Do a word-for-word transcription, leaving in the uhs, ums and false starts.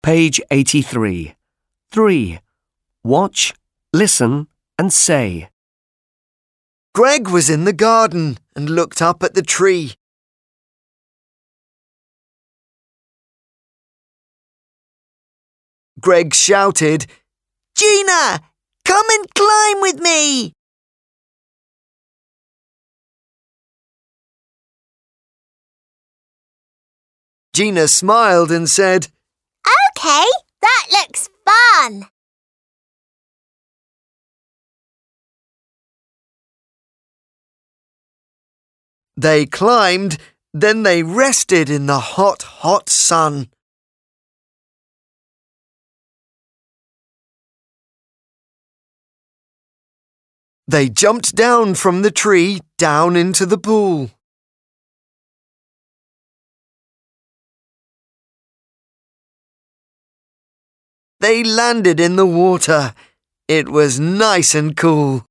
Page eighty-three. three. Watch, listen and say. Greg was in the garden and looked up at the tree. Greg shouted, "Gina, come and climb with me!" Gina smiled and said, "Okay, that looks fun." They climbed, then they rested in the hot, hot sun. They jumped down from the tree down into the pool. They landed in the water. It was nice and cool.